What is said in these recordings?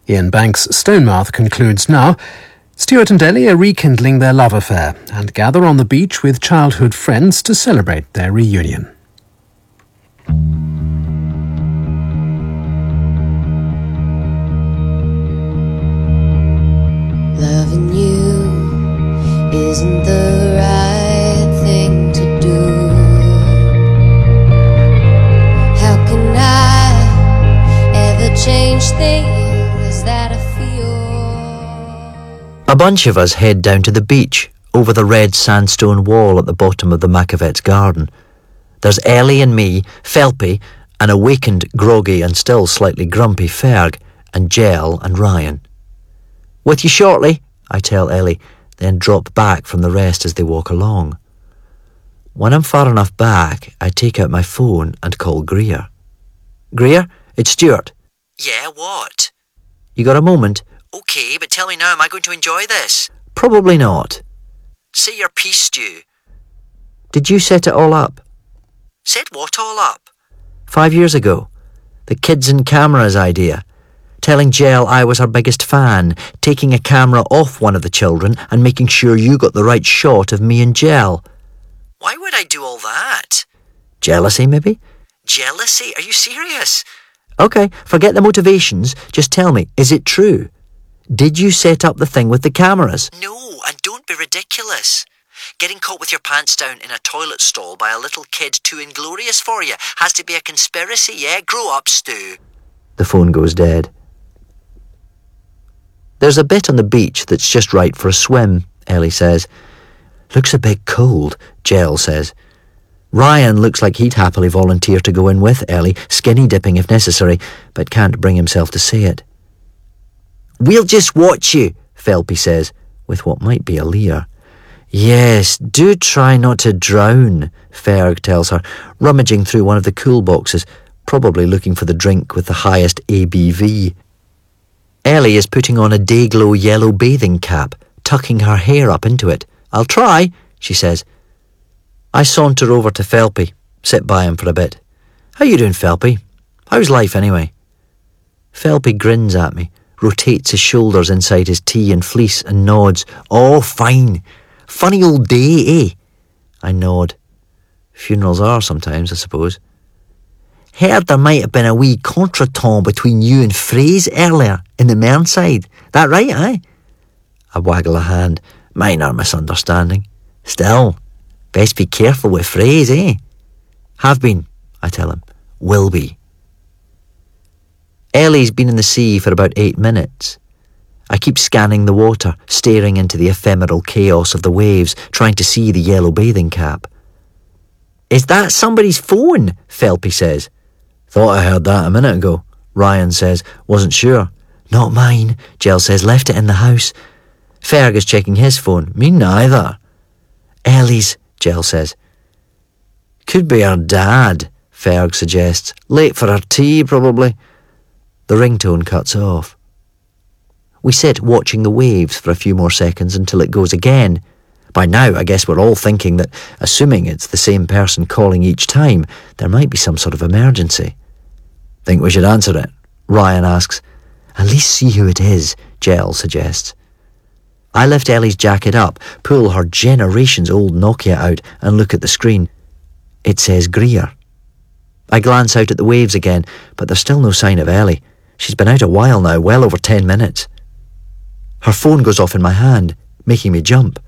Ian Banks' Stonemouth concludes now. Stuart and Ellie are rekindling their love affair and gather on the beach with childhood friends to celebrate their reunion. Loving you isn't the right thing to do. How can I ever change things that I feel? A bunch of us head down to the beach, over the red sandstone wall at the bottom of the Macavets' garden. There's Ellie and me, Felpy, an awakened, groggy and still slightly grumpy Ferg, and Gel and Ryan. "With you shortly," I tell Ellie, then drop back from the rest as they walk along. When I'm far enough back, I take out my phone and call Greer. "Greer, it's Stuart." "Yeah, what?" "You got a moment?" "Okay, but tell me now, am I going to enjoy this?" "Probably not." "Say your piece, Stu." "Did you set it all up?" "Set what all up?" 5 years ago. The kids and cameras idea. Telling Gel I was her biggest fan, taking a camera off one of the children and making sure you got the right shot of me and Gel. "Why would I do all that?" "Jealousy, maybe?" "Jealousy? Are you serious?" "Okay, forget the motivations. Just tell me, is it true? Did you set up the thing with the cameras?" "No, and don't be ridiculous. Getting caught with your pants down in a toilet stall by a little kid too inglorious for you has to be a conspiracy, yeah? Grow up, Stu." The phone goes dead. "There's a bit on the beach that's just right for a swim," Ellie says. "Looks a bit cold," Gel says. Ryan looks like he'd happily volunteer to go in with Ellie, skinny dipping if necessary, but can't bring himself to say it. "We'll just watch you," Felpy says, with what might be a leer. "Yes, do try not to drown," Ferg tells her, rummaging through one of the cool boxes, probably looking for the drink with the highest ABV. Ellie is putting on a Dayglow yellow bathing cap, tucking her hair up into it. "I'll try," she says. I saunter over to Felpy, sit by him for a bit. "How you doing, Felpy? How's life anyway?" Felpy grins at me, rotates his shoulders inside his tee and fleece and nods. "Oh, fine. Funny old day, eh?" I nod. Funerals are sometimes, I suppose. "Heard there might have been a wee contretemps between you and Fraze earlier in the Mernside. That right, eh?" I waggle a hand. "Minor misunderstanding. Still, best be careful with Fraze, eh?" "Have been," I tell him. "Will be." Ellie's been in the sea for about 8 minutes. I keep scanning the water, staring into the ephemeral chaos of the waves, trying to see the yellow bathing cap. "Is that somebody's phone?" Felpy says. "Thought I heard that a minute ago," Ryan says. "Wasn't sure." "Not mine," Gel says. "Left it in the house." Ferg is checking his phone. "Me neither." "Ellie's," Gel says. "Could be her dad," Ferg suggests. "Late for her tea, probably." The ringtone cuts off. We sit watching the waves for a few more seconds until it goes again. By now, I guess we're all thinking that, assuming it's the same person calling each time, there might be some sort of emergency. "Think we should answer it?" Ryan asks. "At least see who it is," Gel suggests. I lift Ellie's jacket up, pull her generations-old Nokia out and look at the screen. It says Greer. I glance out at the waves again, but there's still no sign of Ellie. She's been out a while now, well over 10 minutes. Her phone goes off in my hand, making me jump.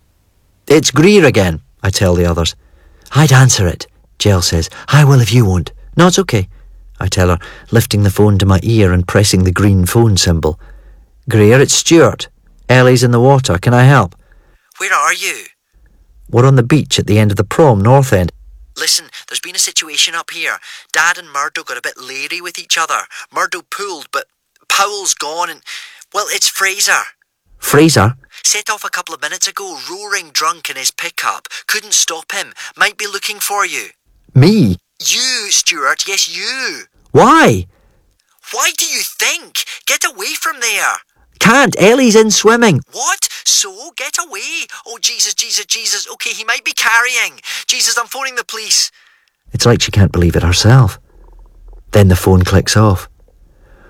"It's Greer again," I tell the others. "I'd answer it," Gel says. "I will if you won't." "No, it's okay," I tell her, lifting the phone to my ear and pressing the green phone symbol. "Greer, it's Stuart. Ellie's in the water. Can I help?" "Where are you?" "We're on the beach at the end of the prom, North End." "Listen, there's been a situation up here. Dad and Murdo got a bit leery with each other. Murdo pulled, but Powell's gone and, well, it's Fraser." "Fraser?" "Set off a couple of minutes ago, roaring drunk in his pickup. Couldn't stop him. Might be looking for you." "Me?" "You, Stuart. Yes, you." "Why?" "Why do you think? Get away from there." "Can't. Ellie's in swimming." "What? So? Get away. Oh, Jesus, Jesus, Jesus. Okay, he might be carrying. Jesus, I'm phoning the police." It's like she can't believe it herself. Then the phone clicks off.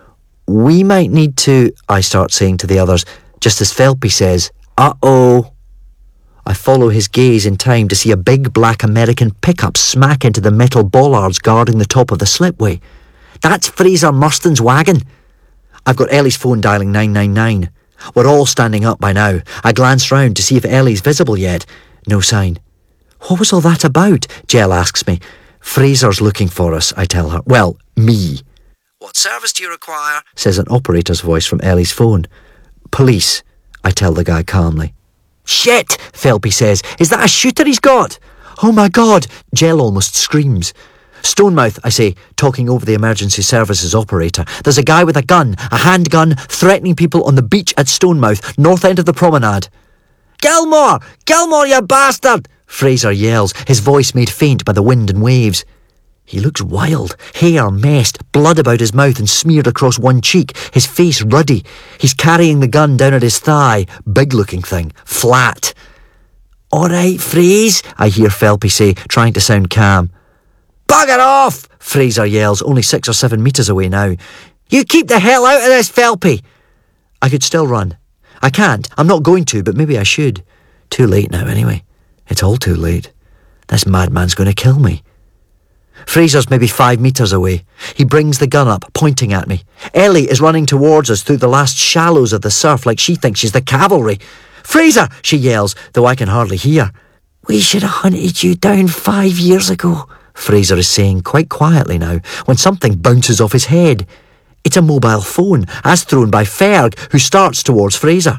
We might need to, I start saying to the others, just as Felpy says, "Uh-oh." I follow his gaze in time to see a big black American pickup smack into the metal bollards guarding the top of the slipway. That's Fraser Murston's wagon. I've got Ellie's phone dialing 999. We're all standing up by now. I glance round to see if Ellie's visible yet. No sign. "What was all that about?" Jell asks me. "Fraser's looking for us," I tell her. "Well, me." "What service do you require?" says an operator's voice from Ellie's phone. "Police," I tell the guy calmly. "Shit," Felpy says. "Is that a shooter he's got?" "Oh my God," Jell almost screams. "Stonemouth," I say, talking over the emergency services operator. "There's a guy with a gun, a handgun, threatening people on the beach at Stonemouth, north end of the promenade." "Gilmore! Gilmore, you bastard!" Fraser yells, his voice made faint by the wind and waves. He looks wild, hair messed, blood about his mouth and smeared across one cheek, his face ruddy. He's carrying the gun down at his thigh, big-looking thing, flat. "All right, Fraser," I hear Felpy say, trying to sound calm. "Bugger off!" Fraser yells, only 6 or 7 metres away now. "You keep the hell out of this, Felpy!" I could still run. I can't, I'm not going to, but maybe I should. Too late now, anyway. It's all too late. This madman's going to kill me. Fraser's maybe 5 metres away. He brings the gun up, pointing at me. Ellie is running towards us through the last shallows of the surf like she thinks she's the cavalry. "Fraser!" she yells, though I can hardly hear. "We should have hunted you down 5 years ago," Fraser is saying quite quietly now, when something bounces off his head. It's a mobile phone, as thrown by Ferg, who starts towards Fraser.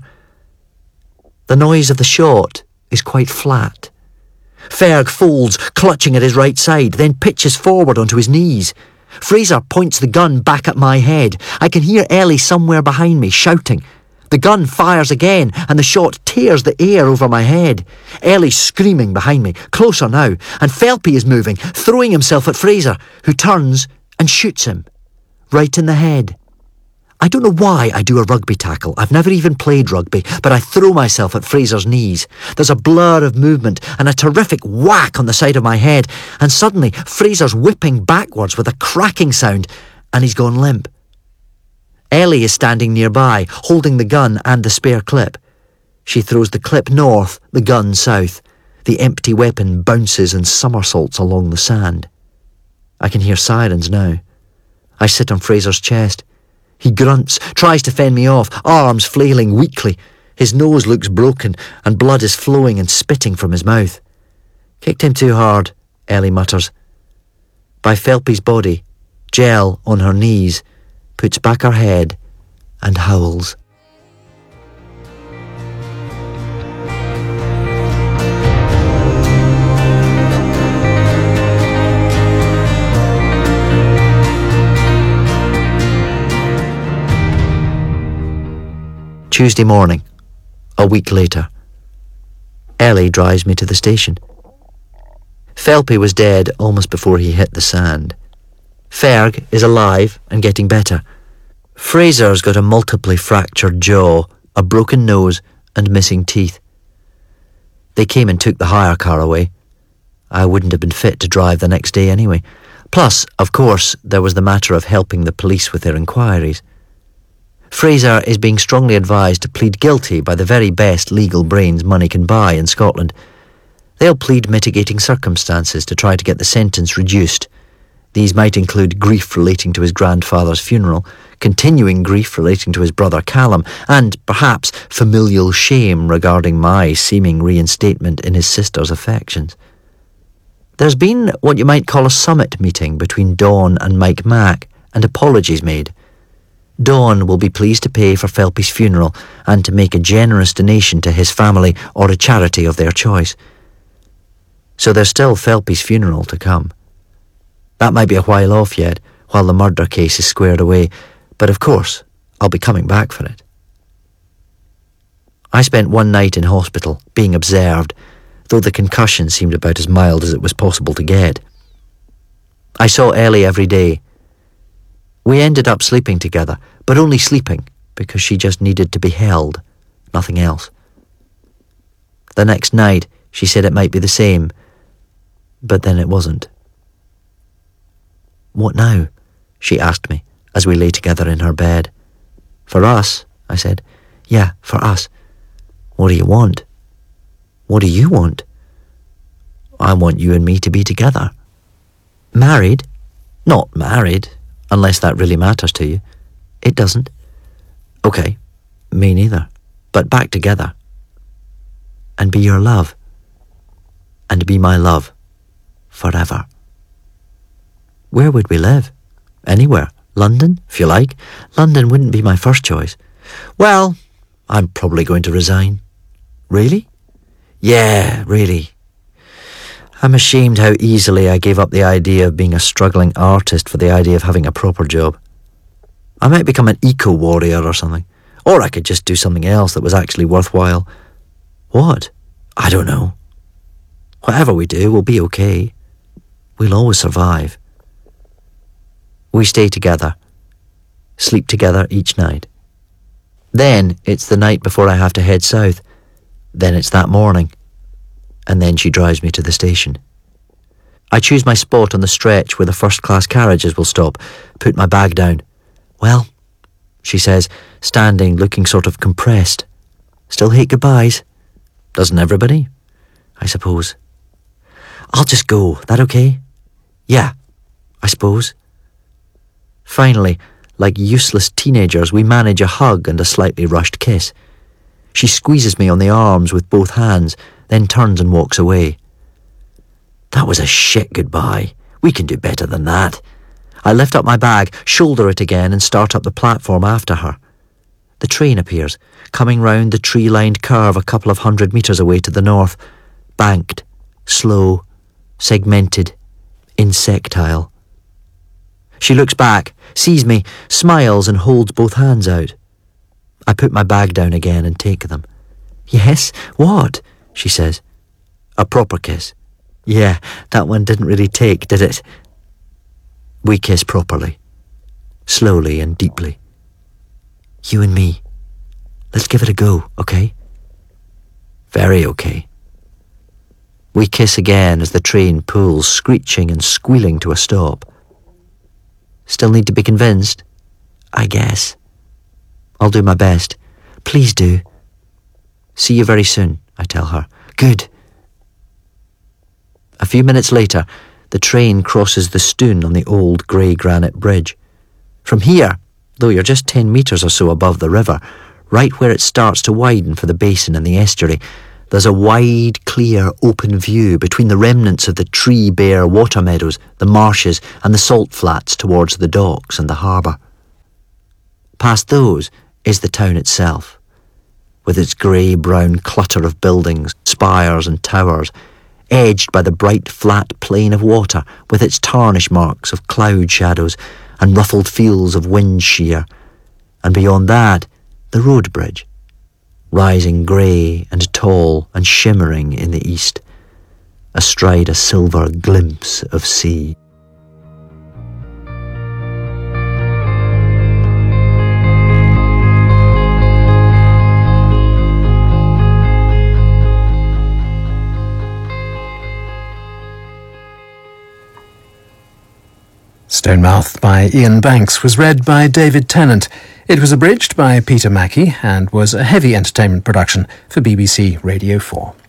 The noise of the shot is quite flat. Ferg folds, clutching at his right side, then pitches forward onto his knees. Fraser points the gun back at my head. I can hear Ellie somewhere behind me, shouting. The gun fires again, and the shot tears the air over my head. Ellie's screaming behind me, closer now, and Felpy is moving, throwing himself at Fraser, who turns and shoots him. Right in the head. I don't know why I do a rugby tackle. I've never even played rugby, but I throw myself at Fraser's knees. There's a blur of movement and a terrific whack on the side of my head, and suddenly Fraser's whipping backwards with a cracking sound, and he's gone limp. Ellie is standing nearby, holding the gun and the spare clip. She throws the clip north, the gun south. The empty weapon bounces and somersaults along the sand. I can hear sirens now. I sit on Fraser's chest. He grunts, tries to fend me off, arms flailing weakly. His nose looks broken, and blood is flowing and spitting from his mouth. "Kicked him too hard," Ellie mutters. By Felpy's body, Jell, on her knees, puts back her head and howls. Tuesday morning, a week later. Ellie drives me to the station. Felpy was dead almost before he hit the sand. Ferg is alive and getting better. Fraser's got a multiply fractured jaw, a broken nose and missing teeth. They came and took the hire car away. I wouldn't have been fit to drive the next day anyway. Plus, of course, there was the matter of helping the police with their inquiries. Fraser is being strongly advised to plead guilty by the very best legal brains money can buy in Scotland. They'll plead mitigating circumstances to try to get the sentence reduced. These might include grief relating to his grandfather's funeral, continuing grief relating to his brother Callum, and, perhaps, familial shame regarding my seeming reinstatement in his sister's affections. There's been what you might call a summit meeting between Dawn and Mike Mack, and apologies made. Dawn will be pleased to pay for Felpy's funeral and to make a generous donation to his family or a charity of their choice. So there's still Felpy's funeral to come. That might be a while off yet, while the murder case is squared away, but of course, I'll be coming back for it. I spent one night in hospital, being observed, though the concussion seemed about as mild as it was possible to get. I saw Ellie every day. We ended up sleeping together, but only sleeping because she just needed to be held, nothing else. The next night, she said it might be the same, but then it wasn't. "What now?" she asked me as we lay together in her bed. For us, I said. Yeah, for us. What do you want? What do you want? I want you and me to be together. Married? Not married, unless that really matters to you. It doesn't. Okay, me neither. But back together. And be your love. And be my love. Forever. Where would we live? Anywhere. London, if you like. London wouldn't be my first choice. Well, I'm probably going to resign. Really? Yeah, really. I'm ashamed how easily I gave up the idea of being a struggling artist for the idea of having a proper job. I might become an eco-warrior or something. Or I could just do something else that was actually worthwhile. What? I don't know. Whatever we do, we'll be okay. We'll always survive. We stay together. Sleep together each night. Then it's the night before I have to head south. Then it's that morning. And then she drives me to the station. I choose my spot on the stretch where the first-class carriages will stop, put my bag down. Well, she says, standing, looking sort of compressed. Still hate goodbyes? Doesn't everybody? I suppose. I'll just go. That okay? Yeah, I suppose. Finally, like useless teenagers, we manage a hug and a slightly rushed kiss. She squeezes me on the arms with both hands, then turns and walks away. That was a shit goodbye. We can do better than that. I lift up my bag, shoulder it again, and start up the platform after her. The train appears, coming round the tree-lined curve a couple of 100 metres away to the north, banked, slow, segmented, insectile. She looks back, sees me, smiles and holds both hands out. I put my bag down again and take them. Yes, what? She says. A proper kiss. Yeah, that one didn't really take, did it? We kiss properly, slowly and deeply. You and me. Let's give it a go, okay? Very okay. We kiss again as the train pulls, screeching and squealing to a stop. Still need to be convinced? I guess. I'll do my best. Please do. See you very soon, I tell her. Good. A few minutes later, the train crosses the Stoon on the old grey granite bridge. From here, though you're just 10 metres or so above the river, right where it starts to widen for the basin and the estuary, there's a wide, clear, open view between the remnants of the tree-bare water meadows, the marshes and the salt flats towards the docks and the harbour. Past those is the town itself, with its grey-brown clutter of buildings, spires and towers, edged by the bright flat plain of water with its tarnish marks of cloud shadows and ruffled fields of wind shear, and beyond that, the road bridge, rising grey and tall and shimmering in the east, astride a silver glimpse of sea. Stonemouth by Ian Banks was read by David Tennant. It was abridged by Peter Mackie and was a heavy entertainment production for BBC Radio 4.